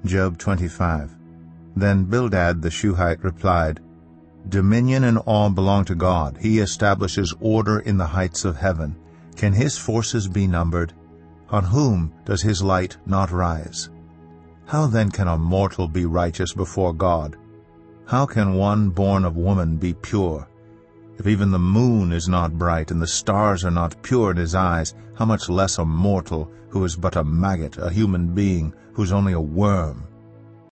Job 25. Then Bildad the Shuhite replied, Dominion and awe belong to God. He establishes order in the heights of heaven. Can his forces be numbered? On whom does his light not rise? How then can a mortal be righteous before God? How can one born of woman be pure? If even the moon is not bright and the stars are not pure in his eyes, how much less a mortal who is but a maggot, a human being who is only a worm?